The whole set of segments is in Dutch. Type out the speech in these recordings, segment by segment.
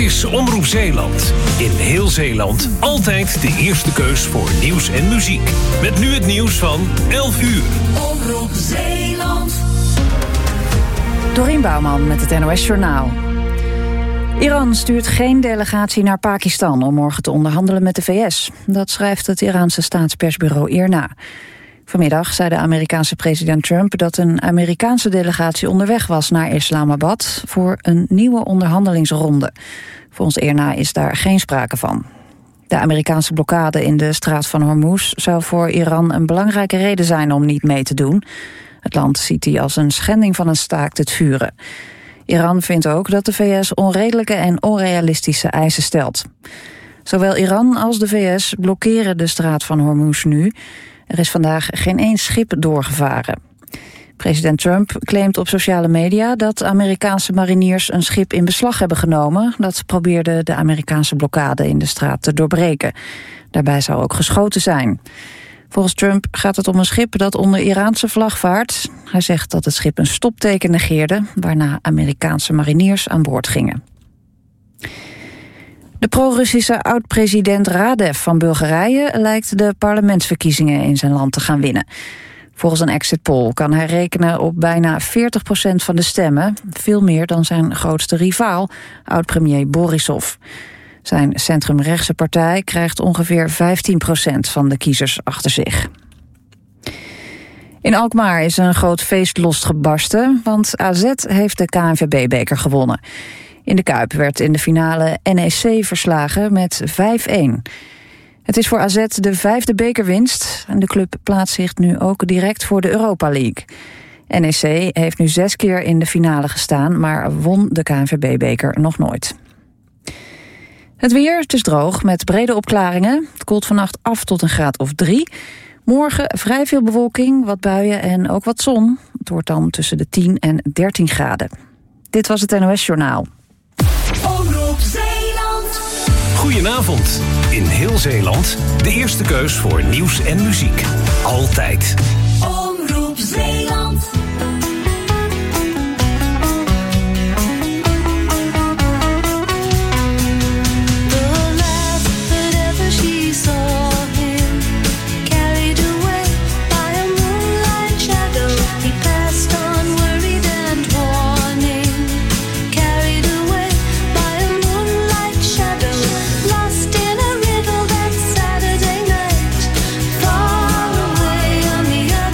is Omroep Zeeland. In heel Zeeland altijd de eerste keus voor nieuws en muziek. Met nu het nieuws van 11 uur. Omroep Zeeland. Dorien Bouwman met het NOS Journaal. Iran stuurt geen delegatie naar Pakistan om morgen te onderhandelen met de VS. Dat schrijft het Iraanse staatspersbureau IRNA. Vanmiddag zei de Amerikaanse president Trump dat een Amerikaanse delegatie onderweg was naar Islamabad voor een nieuwe onderhandelingsronde. Volgens IRNA is daar geen sprake van. De Amerikaanse blokkade in de straat van Hormuz zou voor Iran een belangrijke reden zijn om niet mee te doen. Het land ziet die als een schending van een staakt het vuren. Iran vindt ook dat de VS onredelijke en onrealistische eisen stelt. Zowel Iran als de VS blokkeren de straat van Hormuz nu. Er is vandaag geen één schip doorgevaren. President Trump claimt op sociale media dat Amerikaanse mariniers een schip in beslag hebben genomen. Dat probeerde de Amerikaanse blokkade in de straat te doorbreken. Daarbij zou ook geschoten zijn. Volgens Trump gaat het om een schip dat onder Iraanse vlag vaart. Hij zegt dat het schip een stopteken negeerde, waarna Amerikaanse mariniers aan boord gingen. De pro-Russische oud-president Radev van Bulgarije lijkt de parlementsverkiezingen in zijn land te gaan winnen. Volgens een exit poll kan hij rekenen op bijna 40% van de stemmen, veel meer dan zijn grootste rivaal, oud-premier Borisov. Zijn centrumrechtse partij krijgt ongeveer 15% van de kiezers achter zich. In Alkmaar is een groot feest losgebarsten, want AZ heeft de KNVB-beker gewonnen. In de Kuip werd in de finale NEC verslagen met 5-1. Het is voor AZ de 5e bekerwinst en de club plaatst zich nu ook direct voor de Europa League. NEC heeft nu 6 keer in de finale gestaan, maar won de KNVB-beker nog nooit. Het weer, het is droog met brede opklaringen. Het koelt vannacht af tot een graad of 3. Morgen vrij veel bewolking, wat buien en ook wat zon. Het wordt dan tussen de 10 en 13 graden. Dit was het NOS Journaal. Omroep Zeeland. Goedenavond. In heel Zeeland de eerste keus voor nieuws en muziek. Altijd. Omroep Zeeland. On the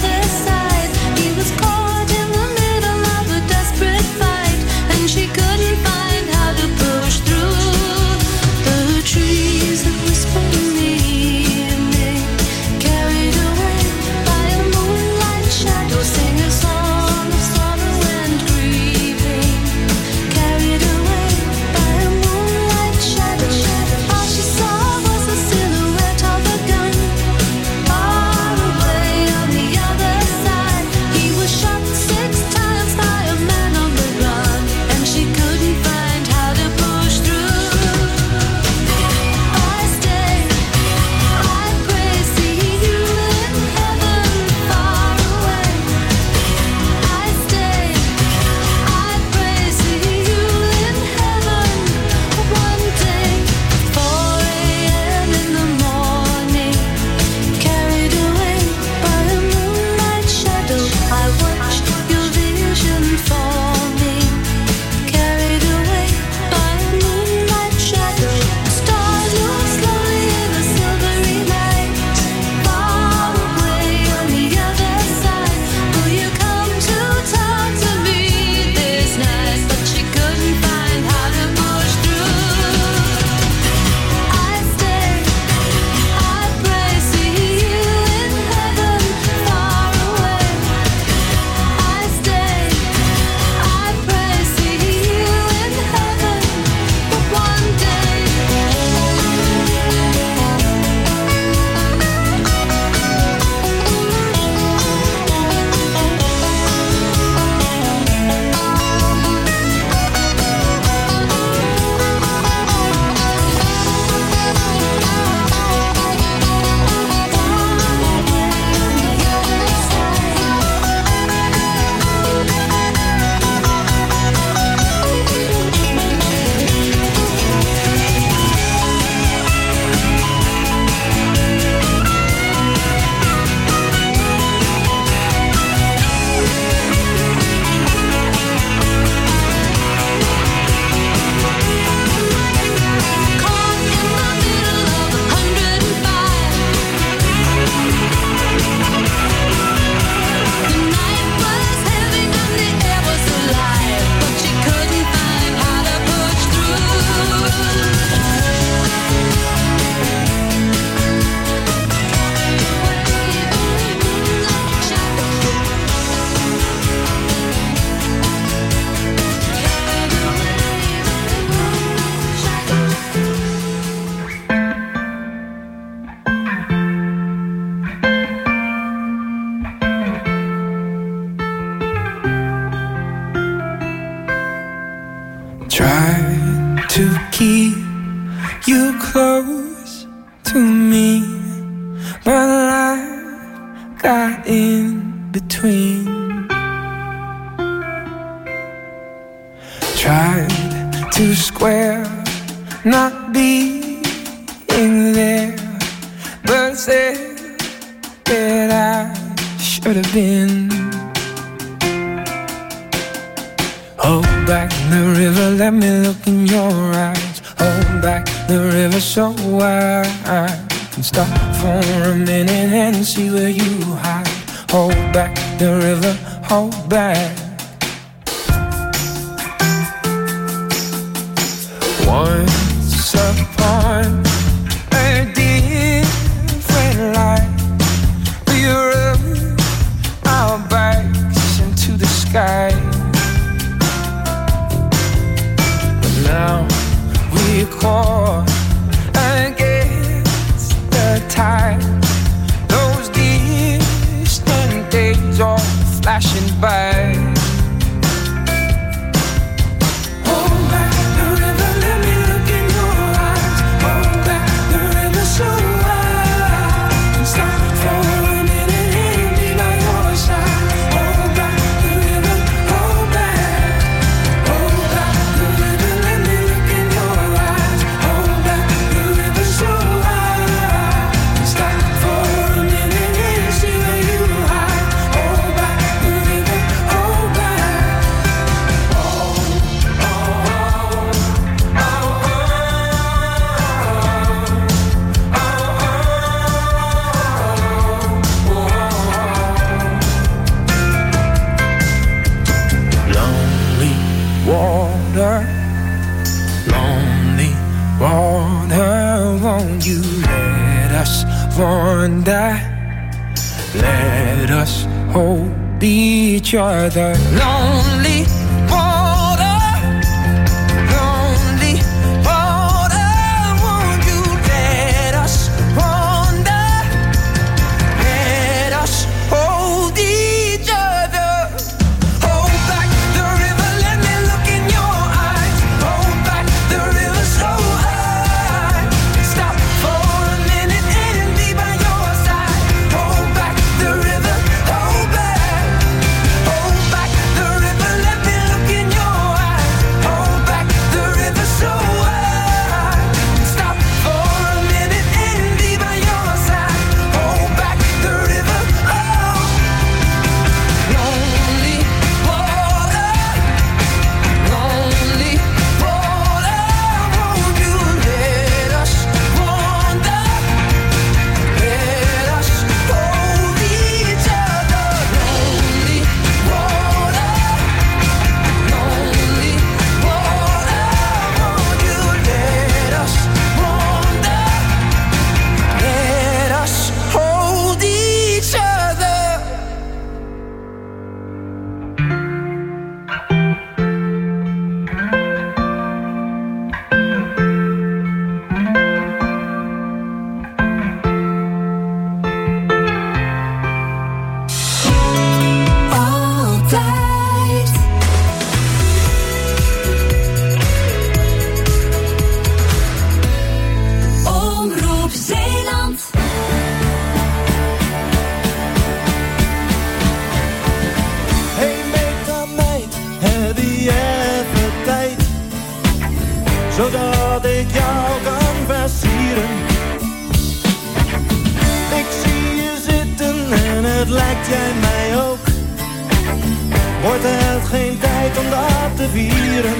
Tried to keep you close to me, but life got in between. Tried to square not being there, but said that I should have been. Hold back the river, let me look in your eyes. Hold back the river so I can stop for a minute and see where you hide. Hold back the river, hold back. Once upon a different life, we rubbed our backs into the sky. Now we're caught against the tide. Those distant days are flashing by. Hold back the river, let me look in your eyes. Hold back the river so I can stop for a minute and be by your side. Hold back the river, hold back. Hold back the river, let me look in your eyes. Hold back the river so I can stop for a minute and see where you hide. Hold back the river, hold back. Oh, oh, oh, oh, lonely water, lonely water, won't you let us wander? Let us hold each other. Lonely water, lonely water, won't you let us wander? Let us hold each other. Hold back the river, let me look in your eyes. Hold back the river so I can stop for a minute and be by your side. Hold back the river, hold back. Hold back the river, let me look in your eyes. Hold back the river so I can stop for a minute and be by your side. Hold back the river, oh. Lonely water, lonely water, won't you let us wander? Let us hold each other. Lonely water, lonely water, won't you let us wander? Let us hold each other. Altijd. Omroep Zeeland. Hey meid, heb je even tijd? Zodat ik jou kan versieren. Ik zie je zitten en het lijkt jij mij ook. Wordt het geen tijd om dat te vieren?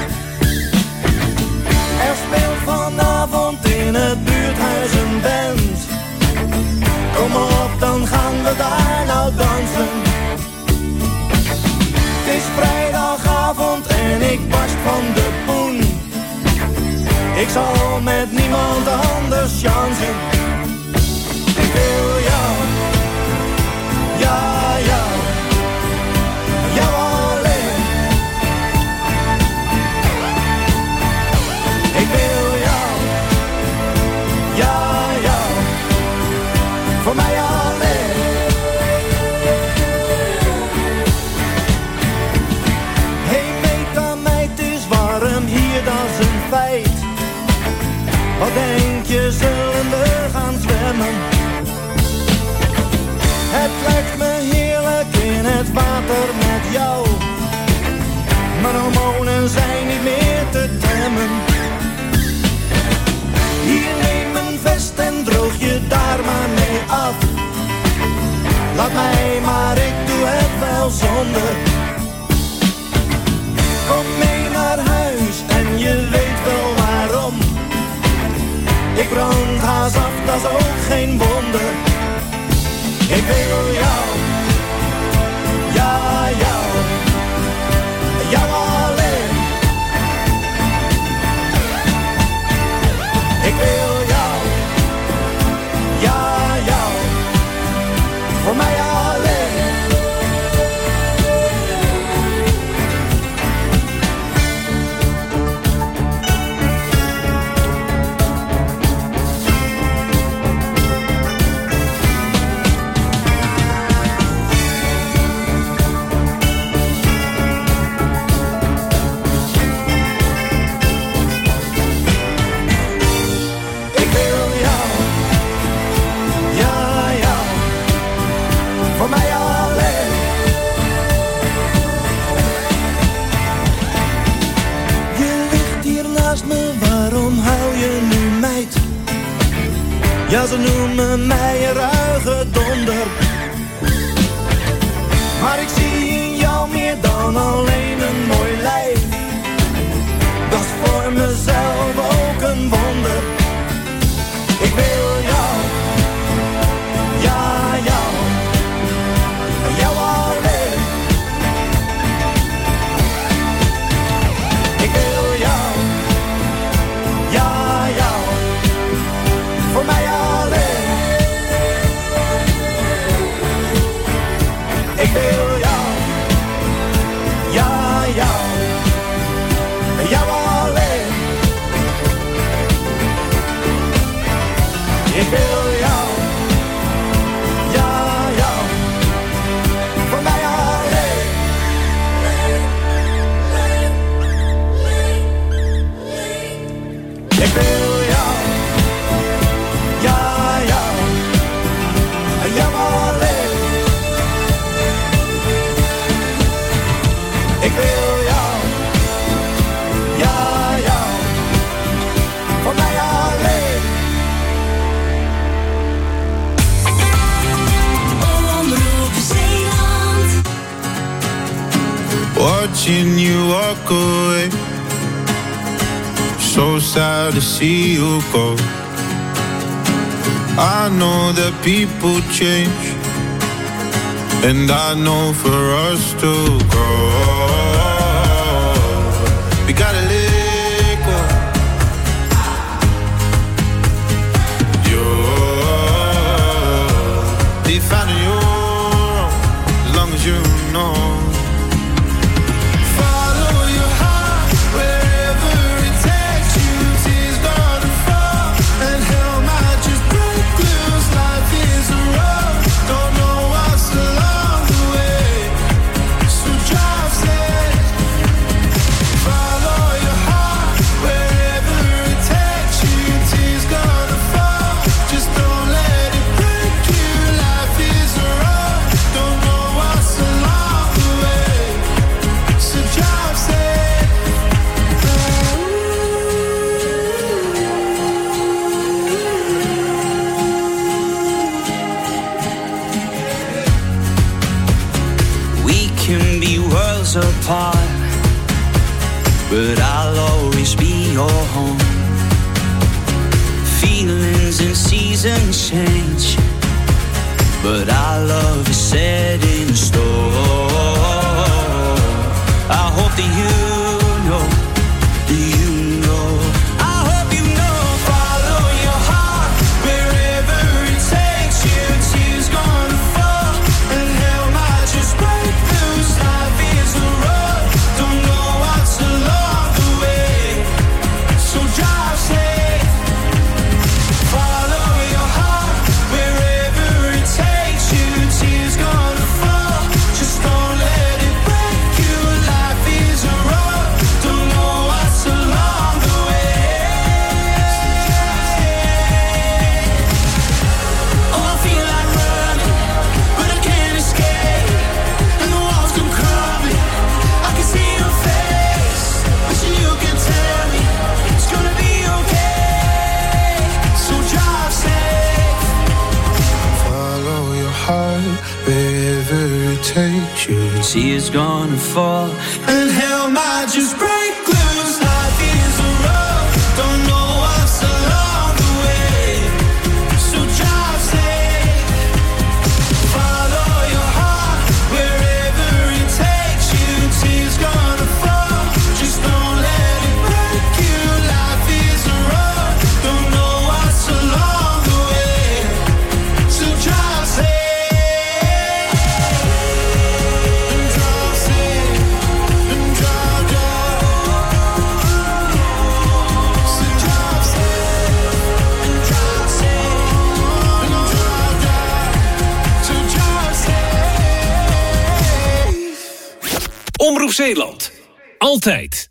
Er speelt vanavond in het buurthuis een band. Kom op, dan gaan we daar nou dansen. Het is vrijdagavond en ik barst van de poen. Ik zal met niemand anders chansen. Ik wil jou, ja, jou, jou alleen. Ik wil jou, ja, jou, voor mij alleen. Hey meid, het is warm hier Wat denk je, zullen we gaan zwemmen? Het lijkt me heerlijk in het water met jou. Mijn hormonen zijn niet meer te temmen. Hier, neem een vest en droog je daar maar mee af. Laat mij maar, ik doe het wel zonder. Kom mee naar huis en je weet wel waarom. Ik brand haast af, dat is ook geen wonder. Ik wil jou, ja jou, jou alleen. Ik wil jou, ja jou, voor mij alleen. Ja, ze noemen mij een ruige donder. Maar ik zie in jou meer dan alleen een mooi lijf. Dat is voor mezelf ook een wonder. Ik wil jou, ja jou, jou alleen. Ik wil jou, ja jou, voor mij alleen. Ik wil jou, ja jou, jou alleen. Ik wil jou, ja jou, voor mij alleen. Ik wil jou, ja jou, jou alleen. Ik wil jou, ja jou, voor mij alleen. Omroep Zeeland. Watching you walk away, so sad to see you go. I know that people change, and I know for us to grow, we gotta let go. You're be found in your own, as long as you know. Follow your heart wherever it takes you. Tears gonna fall and hell might just break loose. Life is a road, don't know what's along the way, so drive safe. Follow your heart wherever it takes you. Tears gonna fall, just don't let it break you. Life is a road, don't know what's along the way, so drive safe. We can be worlds apart, but I'll always be your home. Feelings and seasons change, but our love is set in stone. I hope that you know, I hope you know. Follow your heart wherever it takes you. Tears gonna fall and hell might just break loose. Life is a road, don't know what's along the way, so drive safe. Follow your heart wherever it takes you. Tears gonna fall, just don't let it break you. Life is a road, don't know what's along takes you. Tears gonna fall, and hell might just break loose. Life is a road, don't know what's along the way. So drive safe, follow your heart wherever it takes you. Tears gonna fall, just don't let it break you. Life is a road, don't know what's along the way. So drive safe. Omroep Zeeland. Altijd.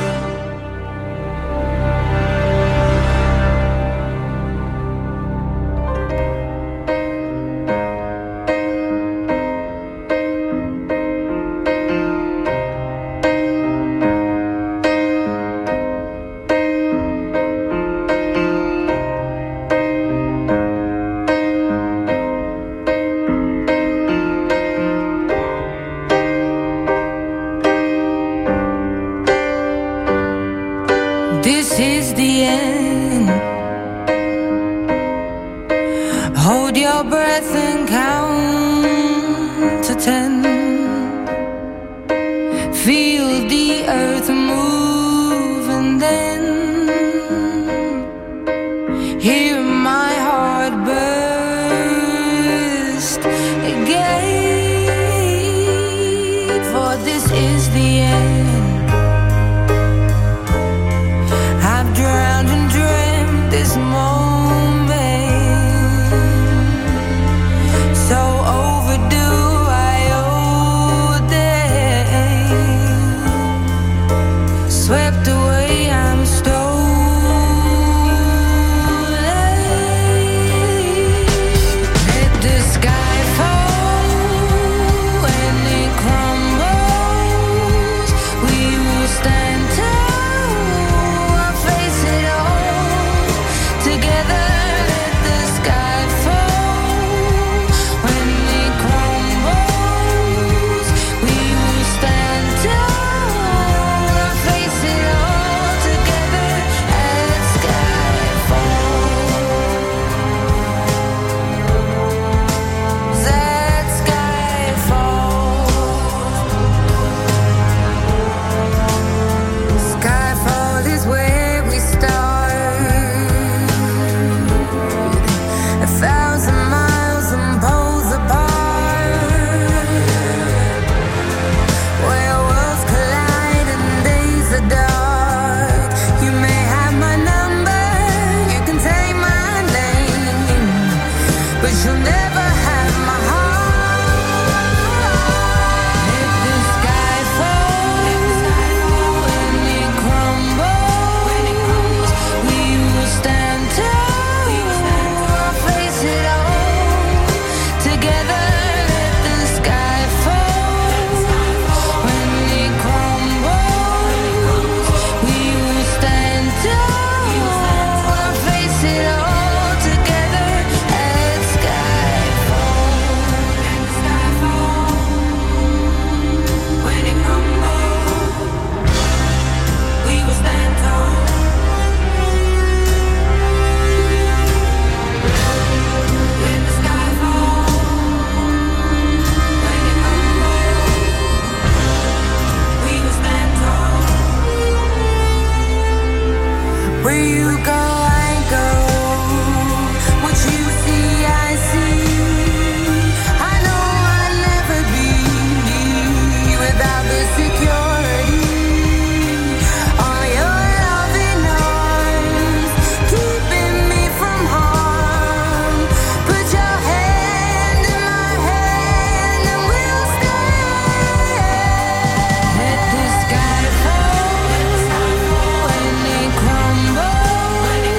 This is the end. Hold your breath and count to 10. Feel the earth move and then hear my heart burst again. For this is the end. I've drowned and dreamt this moment, so overdue I owe them. Swept away, I'm stolen. Let the sky fall when it crumbles. We will stand tall. When it crumbles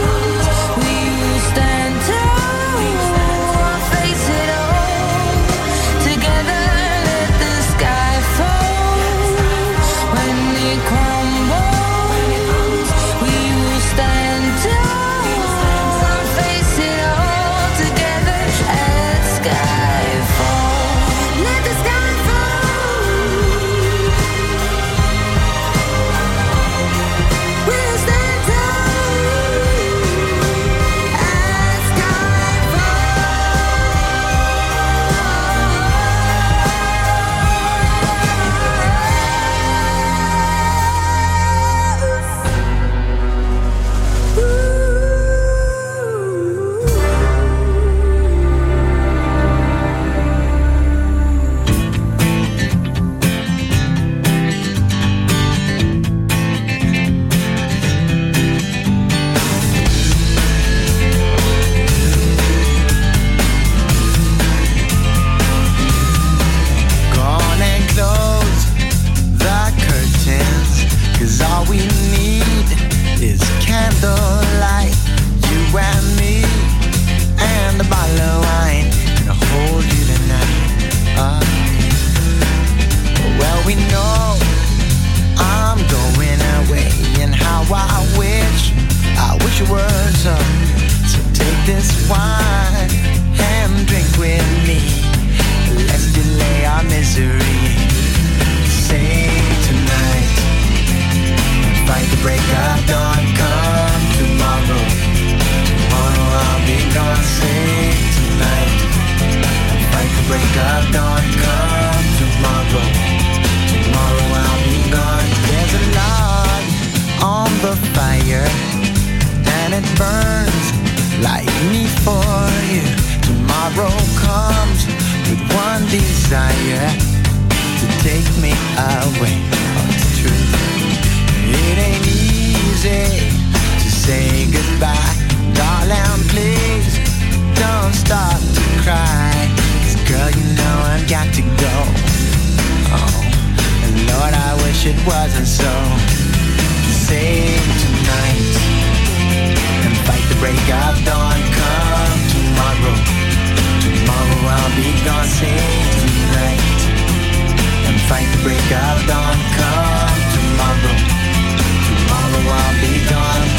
wish it was so take this wine and drink with me. Let's delay our misery. Sing tonight, fight the break of dawn. Come tomorrow, tomorrow I'll be gone. Sing tonight, fight the break of dawn. Come tomorrow, tomorrow I'll be gone. There's a log on the fire and it burns like me for you. Tomorrow comes with one desire to take me away. Oh, it's true. It ain't easy to say goodbye. Darling, please don't start to cry. 'Cause girl, you know I've got to go. Oh, and Lord, I wish it wasn't so. Sing tonight and fight the break of dawn. Come tomorrow, tomorrow I'll be gone. Sing tonight and fight the break of dawn. Come tomorrow, tomorrow I'll be gone.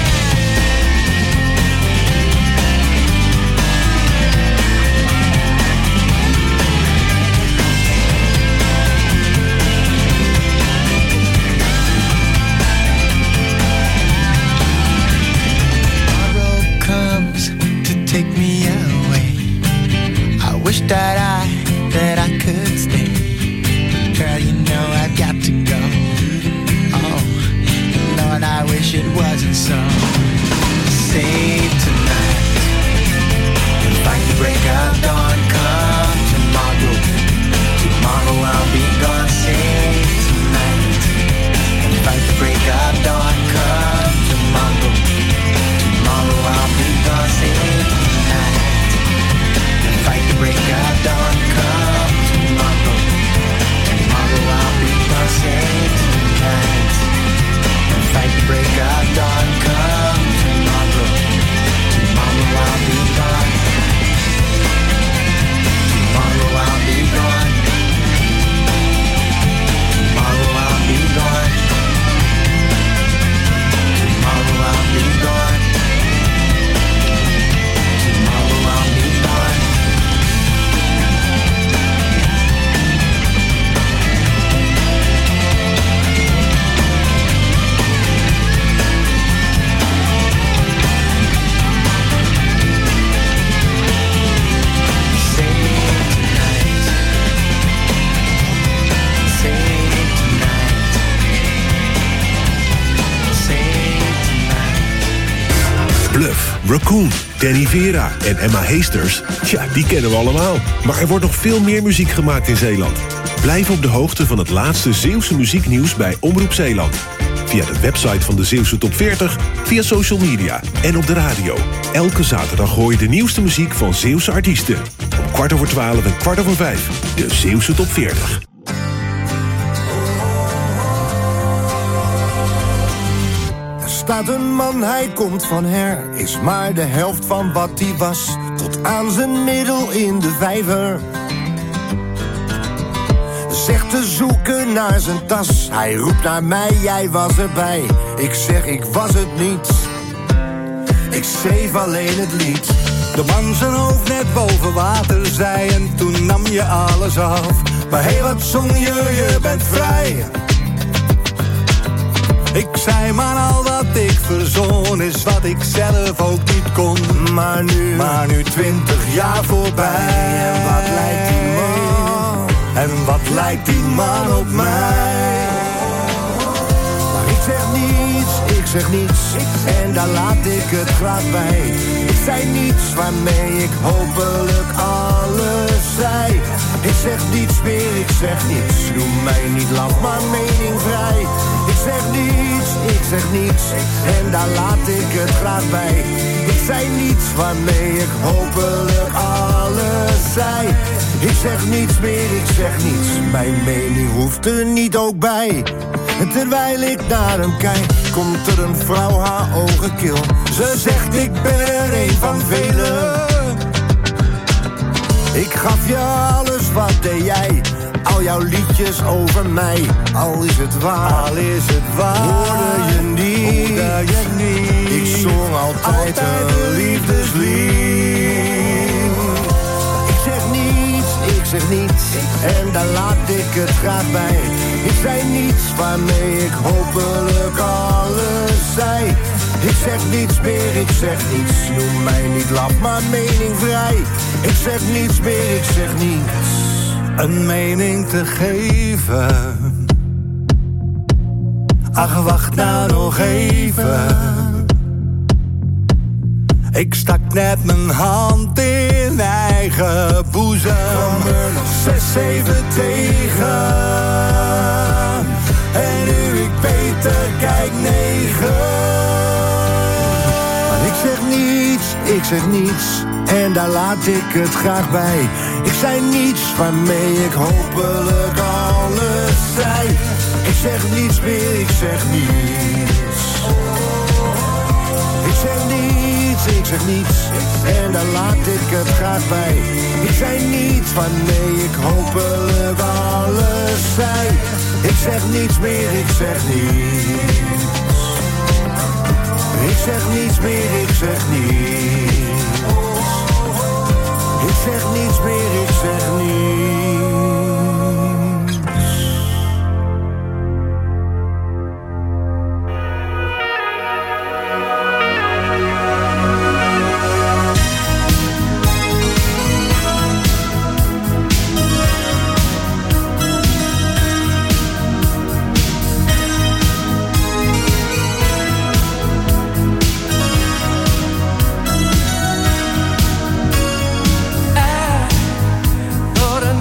Take me away. I wish that I could stay. Girl, you know I've got to go. Oh, Lord, I wish it wasn't so. Save tonight and fight the break of dawn. Come tomorrow, tomorrow I'll be gone. Save tonight and fight the break of dawn. Come tomorrow, tomorrow I'll be gone. Save fight the break of dawn. Come tomorrow, tomorrow I'll be gone. Save tonight and fight the break of dawn. Come tomorrow, tomorrow I'll be gone. Tomorrow I'll be gone. Tomorrow I'll be gone. Tomorrow I'll be gone. Tomorrow I'll be gone. Bluff, Raccoon, Danny Vera en Emma Heesters. Ja, die kennen we allemaal. Maar er wordt nog veel meer muziek gemaakt in Zeeland. Blijf op de hoogte van het laatste Zeeuwse muzieknieuws bij Omroep Zeeland. Via de website van de Zeeuwse Top 40, via social media en op de radio. Elke zaterdag hoor je de nieuwste muziek van Zeeuwse artiesten. Om 12:15 en 5:15, de Zeeuwse Top 40. Staat een man, hij komt van her, is maar de helft van wat hij was, tot aan zijn middel in de vijver. Zegt te zoeken naar zijn tas, hij roept naar mij, jij was erbij. Ik zeg, ik was het niet, ik schreef alleen het lied. De man zijn hoofd net boven water zei en toen nam je alles af. Maar hé, wat zong je, je bent vrij. Ik zei maar al wat ik verzon is wat ik zelf ook niet kon. Maar nu 20 jaar voorbij. En wat lijkt die man? En wat lijkt die man op mij? Maar ik zeg niets, ik zeg niets. En daar laat ik het graag bij. Ik zei niets waarmee ik hopelijk alles zei. Ik zeg niets meer, ik zeg niets. Noem mij niet laf, maar meningvrij. Ik zeg niets, ik zeg niets. En daar laat ik het graag bij. Ik zei niets waarmee ik hopelijk alles zei. Ik zeg niets meer, ik zeg niets. Mijn mening hoeft er niet ook bij. En terwijl ik naar hem kijk, komt er een vrouw, haar ogen kil. Ze zegt, ik ben er een van velen. Ik gaf je alles, wat deed jij? Al jouw liedjes over mij. Al is het waar, hoorde je niet. Ik zong en daar laat ik het graag bij. Ik zei niets waarmee ik hopelijk alles zei. Ik zeg niets meer, ik zeg niets. Noem mij niet laf, maar meningvrij. Ik zeg niets meer, ik zeg niets. Een mening te geven. Ach, wacht nou nog even. Ik stak net mijn hand in eigen boezem. Kwam er nog 6, 7 tegen. En nu ik beter kijk 9. Maar ik zeg niets. En daar laat ik het graag bij. Ik zei niets waarmee ik hopelijk alles zei. Ik zeg niets meer, ik zeg niets. Ik zeg niets, ik zeg niets. En daar laat ik het graag bij. Ik zei niets waarmee ik hopelijk alles zei. Ik zeg niets meer, ik zeg niets. Ik zeg niets meer, ik zeg niets. Ik zeg niets meer, ik zeg niets. Thought I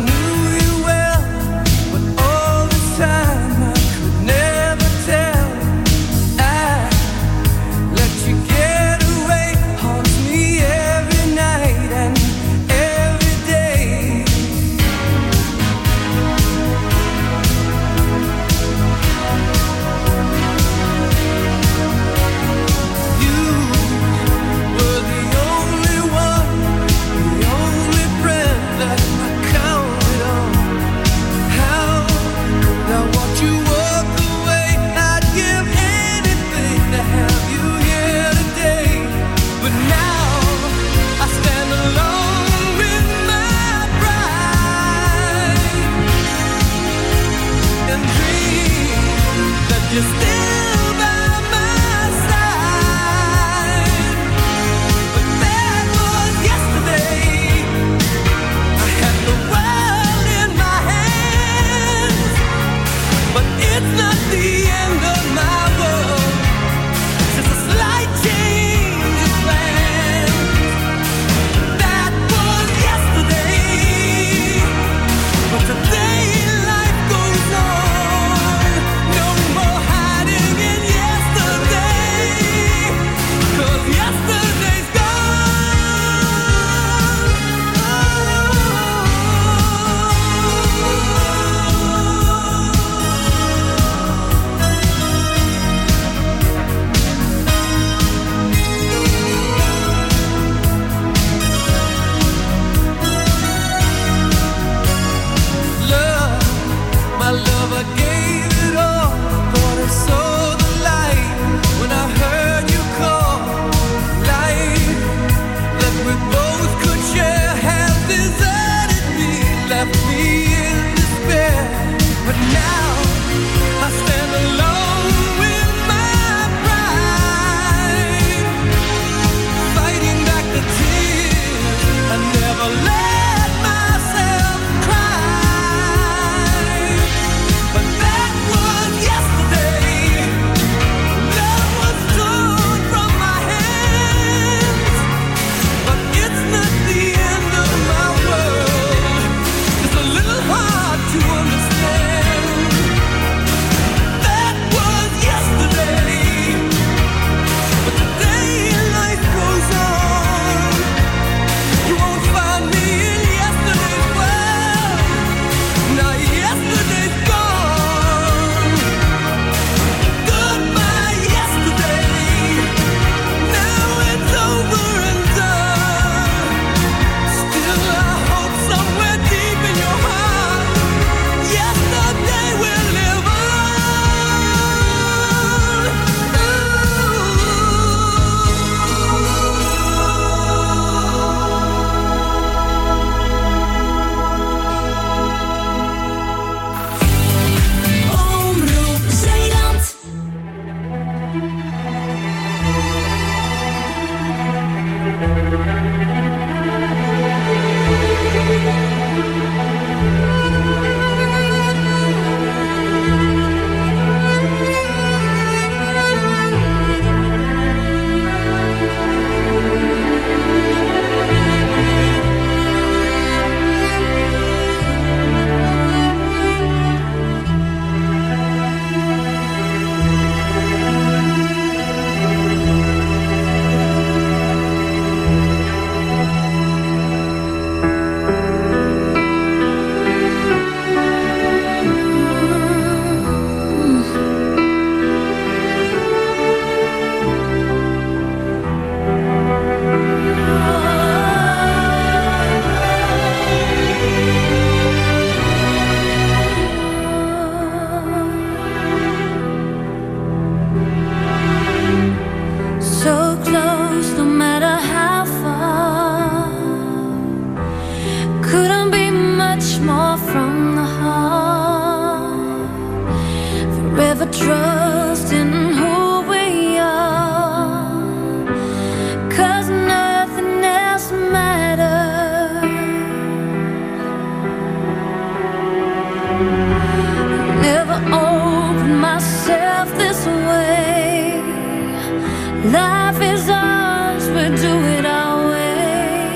Life is ours, we do it our way.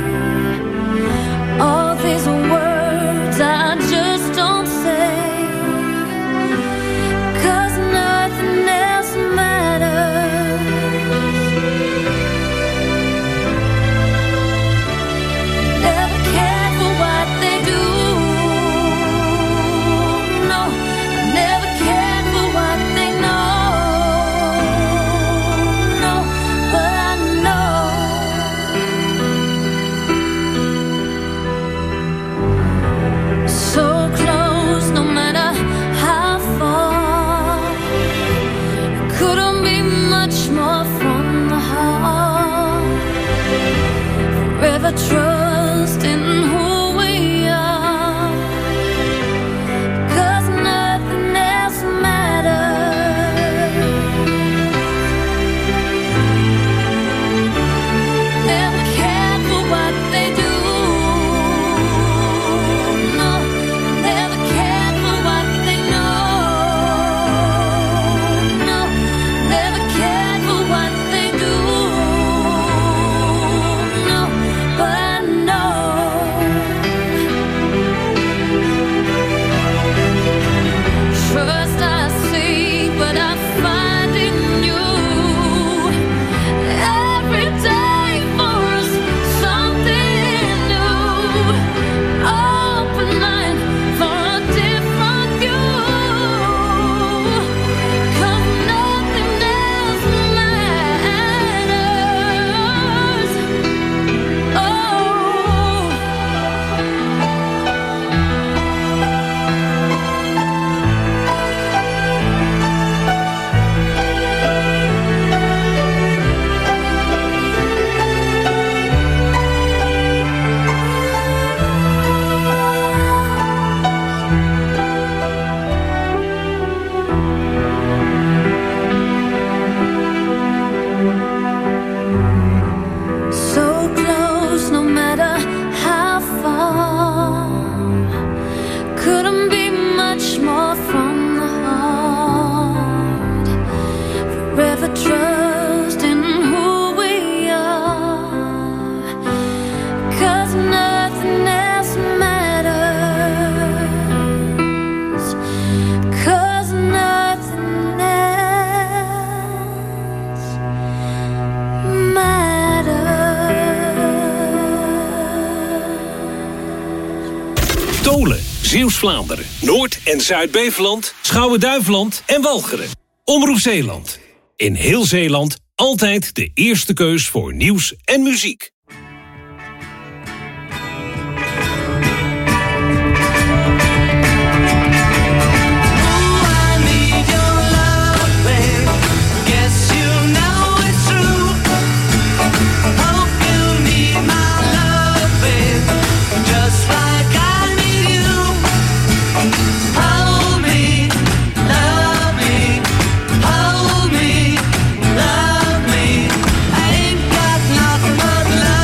All these words I just don't say, 'cause nothing else matters. Never care for what they do. No, never care for what they know. No, but I know. So close, no matter how far. Couldn't be much more from the heart. Forever trust in who we are, 'cause nothing else matters. Never care for what they do. No, never care for what they know. No, never care for what they do. No, but I know. Trust I see, but I find in you. Every day for us something new. Open mind for a different view. 'Cause nothing else matters. Oh. So close, no matter how far. Couldn't be much more from the heart. Forever trust in who we are, 'cause nothing else matters. 'Cause nothing else matters. Tolen, Zeeuws-Vlaanderen, Noord- en Zuid-Beveland, Schouwen-Duiveland en Walcheren. Omroep Zeeland. In heel Zeeland altijd de eerste keus voor nieuws en muziek. Love me, I ain't got nothing but love.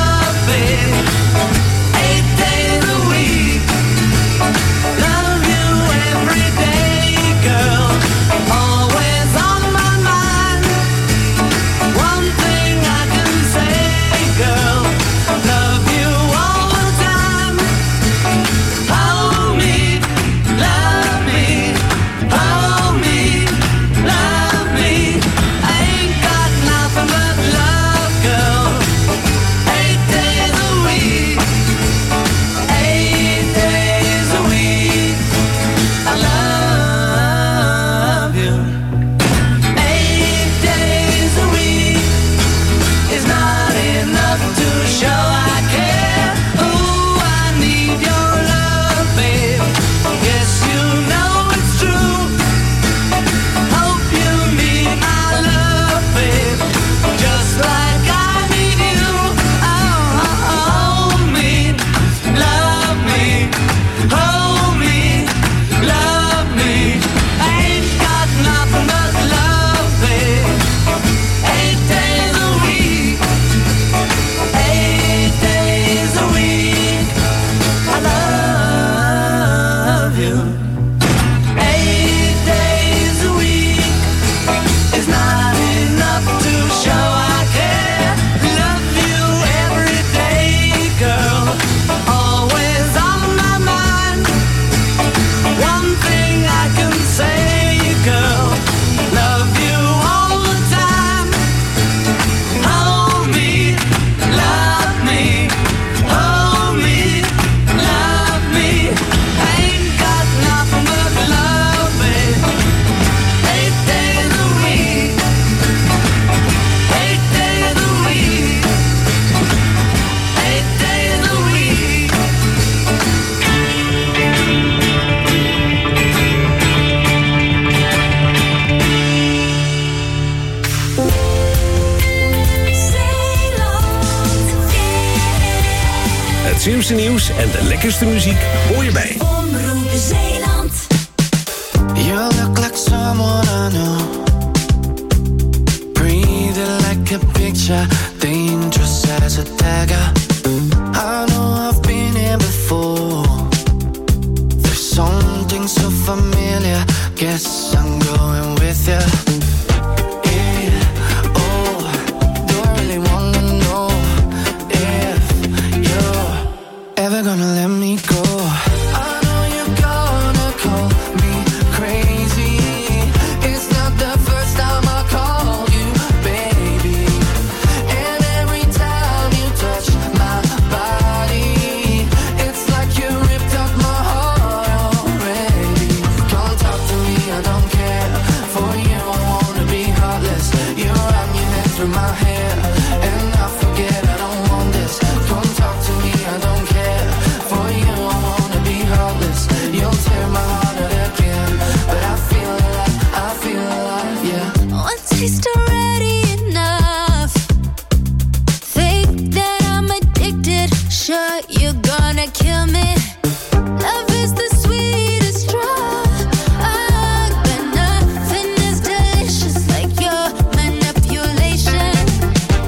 Zeeuwse nieuws en de lekkerste muziek hoor je bij Omroep Zeeland. You look like someone I know. Breathing like a picture, dangerous as a dagger. I know I've been here before. There's something so familiar. Guess I'm going with you. Yeah, oh, do I really wanna know if you're ever gonna let me go? I know you're gonna call me crazy. It's not the first time I call you baby. And every time you touch my body, it's like you ripped up my heart already. Come talk to me, I don't care. For you I wanna be heartless. You run your hand through my hair, and I forget I don't want this. Come talk to me, I don't care. For you I wanna be heartless. You'll tear my heart out again, but I feel alive, yeah. One taste already enough. Think that I'm addicted. Sure, you're gonna kill me. Love is the sweetest drug. But nothing is delicious like your manipulation.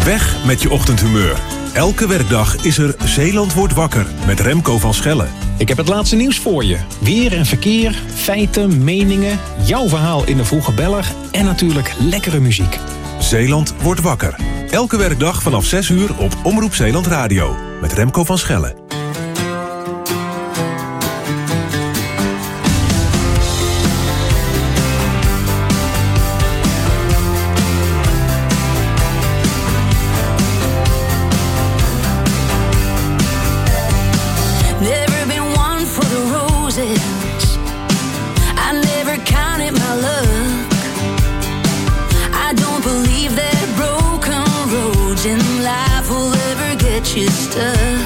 Weg met je ochtendhumeur. Elke werkdag is er Zeeland wordt wakker met Remco van Schellen. Ik heb het laatste nieuws voor je. Weer en verkeer, feiten, meningen, jouw verhaal in de vroege beller en natuurlijk lekkere muziek. Zeeland wordt wakker. Elke werkdag vanaf 6 uur op Omroep Zeeland Radio. Met Remco van Schellen. Never been one for the roses. I never counted my luck. I don't believe that broken roads in life will ever get you stuck.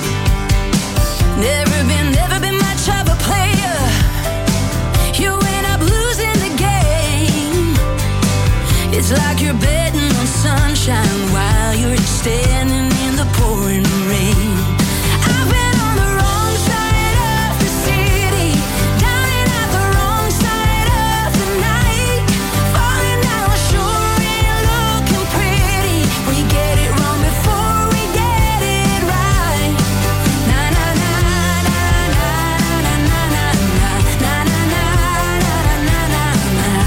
Never been much of a player. You end up losing the game. It's like you're betting on sunshine while you're standing in the pouring rain. I've been on the wrong side of the city, down and out the wrong side of the night. Falling down sure ain't looking pretty. We get it wrong before we get it right. Na na na na na na na na na na na na na na na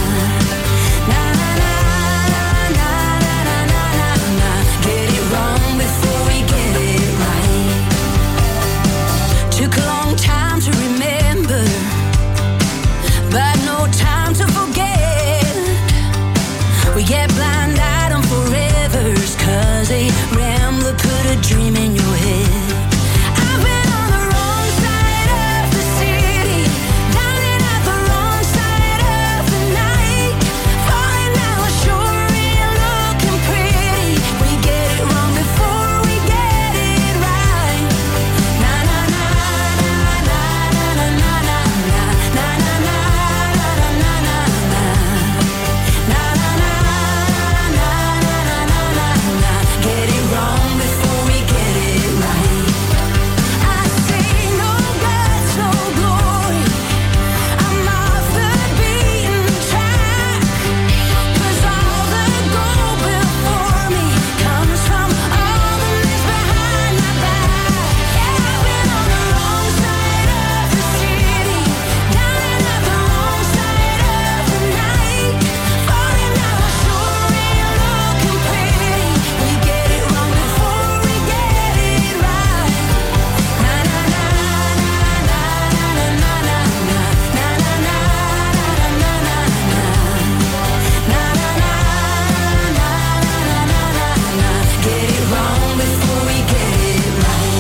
na. Get it wrong before we get it right. Took a long time to remember, but no time to forget. We get blind-eyed on forevers, 'cause a rambler put a dream in your head. I've been on the wrong side of the city, down and out the wrong side of the night. Falling down sure ain't looking pretty. We get it wrong before we get it right. Na na na na na na na na na na na na na na na na. Na na na na na na na na. Get it wrong before we get it right. I say no guts, no glory. I'm off the beaten track, 'cause all the gold before me comes from all the mess behind my back. Yeah, I've been on the wrong side of the city, down and out the wrong side of the night. Falling down sure ain't looking pretty. We get it wrong before we get it right. Na na na na na na na na na na na na na na na. Na na na na na na na. Get it wrong before we get it right.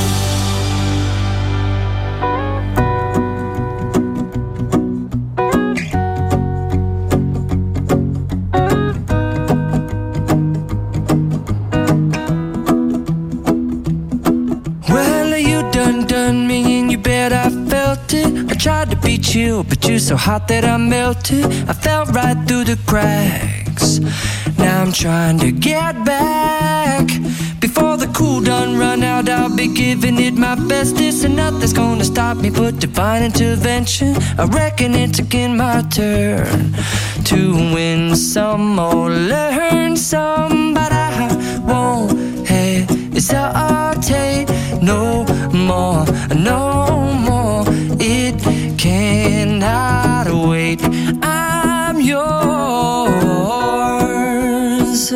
Well, you done me and you bet I felt it. I tried to be chill, but you're so hot that I melted. I fell right through the cracks. Now I'm trying to get back. Before the cool done run out, I'll be giving it my best. This and nothing's gonna stop me but divine intervention. I reckon it's again my turn to win some or learn some, but I won't hesitate no more, no more. It cannot wait. I'm yours.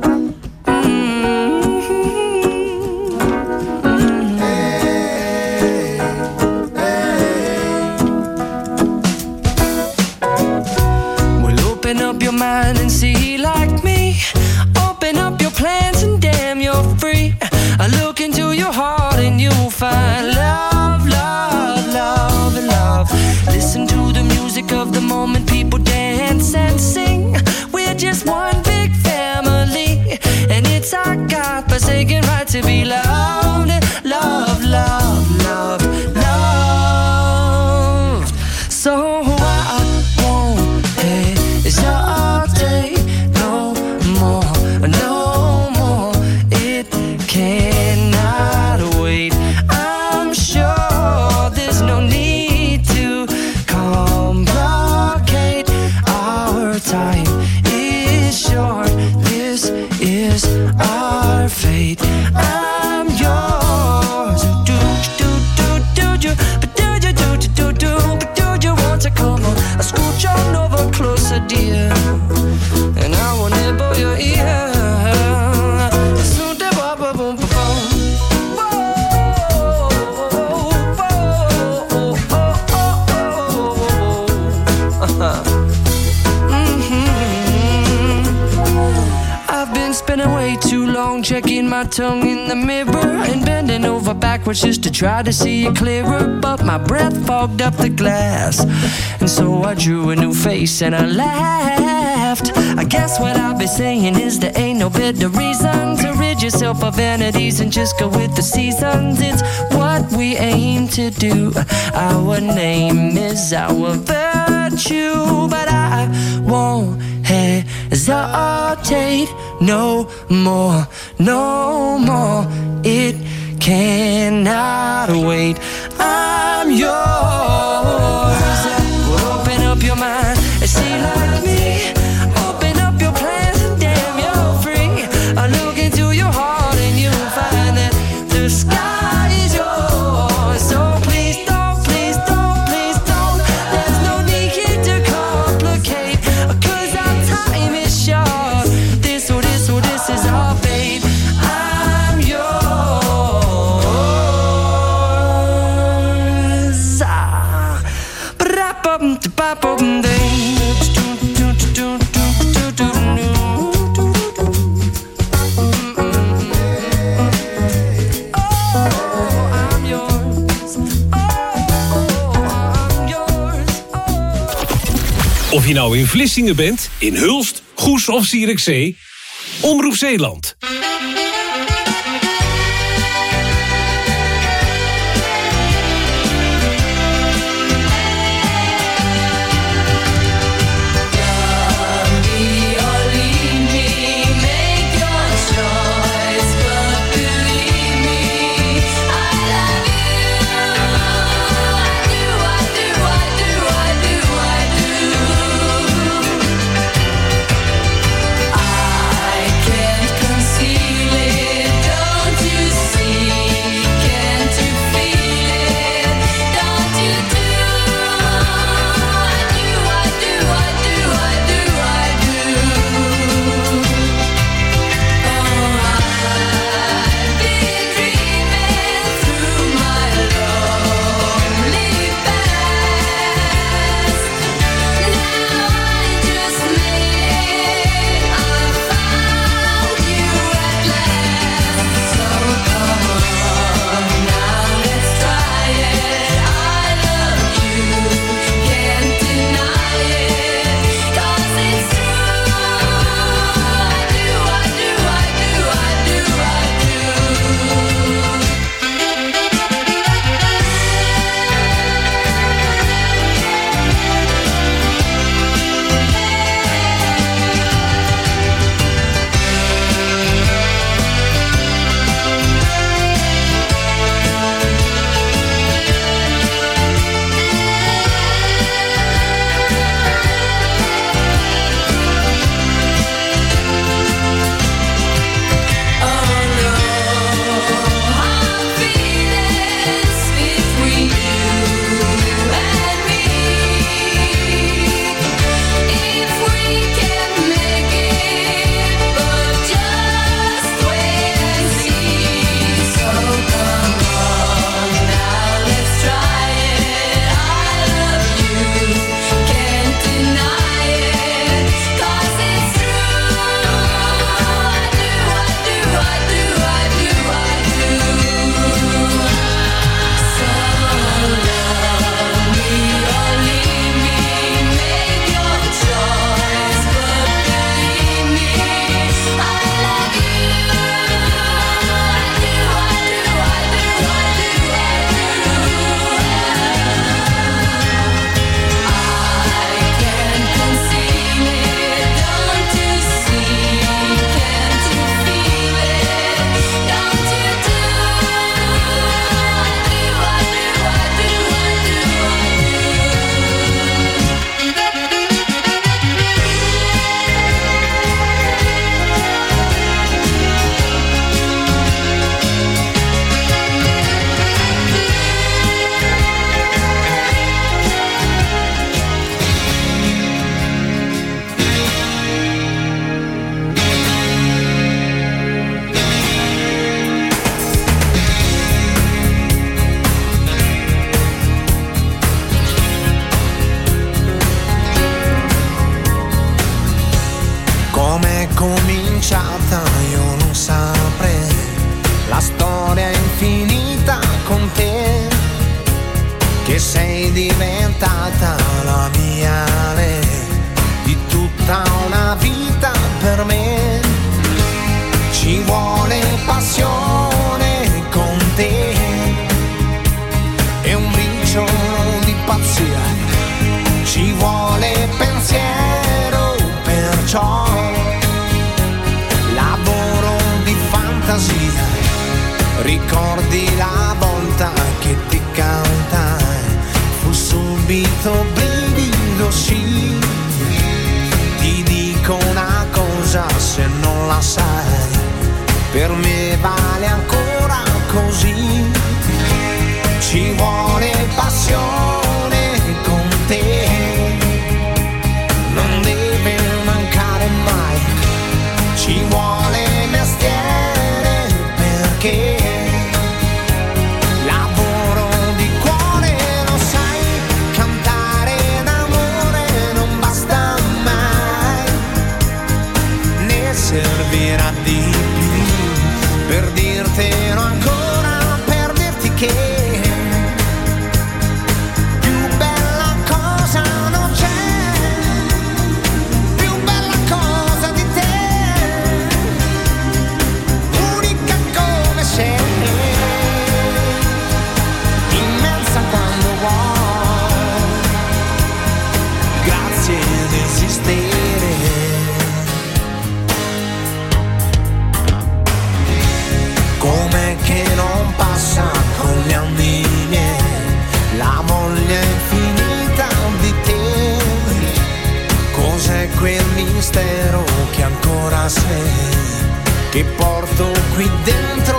Well, open up your mind and see like me. Open up your plans and damn, you're free. I look into your heart and you'll find love, love, love, love. Listen to the music of the moment, people dance and sing. We're just one big family, and it's our God-forsaken right to be loved, love, love, love, loved. So I won't hesitate no more, no more. It cannot wait. I'm sure there's no need to complicate. Our time is short. This is our scooch on over closer, dear, and I will nibble your ear. I've been spending way too long checking my tongue in the mirror and bending over backwards just to try to see it clearer, but my breath fogged up the glass, and so I drew a new face and I laughed. I guess what I'll be saying is there ain't no better reason to rid yourself of vanities and just go with the seasons. It's what we aim to do. Our name is our virtue, but I won't hesitate no more, no more. It cannot wait. I'm yours. Well, open up your mind and see like me. Open up your plans and damn, you're free. I look into your heart and you'll find that the sky is yours. So please don't, please don't, please don't. There's no need here to complicate, 'cause our time is short. This is our fate. I'm yours. Of je nou in Vlissingen bent, in Hulst, Goes of Zierikzee, Omroep Zeeland. I can't conceive diventata la mia lei, di tutta una vita per me. Ci vuole passione con te e un briciolo di pazzia, ci vuole pensiero, perciò lavoro di fantasia. Ricordi la volta che ti cantai, fu subito brivido, sì. Ti dico una cosa, se non la sai, per me vale ancora così. Ci vuole passione con te, non deve mancare mai. Ci vuole mestiere perché lavoro di cuore, lo sai, cantare d'amore non basta mai, ne servirà di più per dirtelo ancora, per dirti che com'è che non passa con gli anni miei la voglia infinita di te. Cos'è quel mistero che ancora sei, che porto qui dentro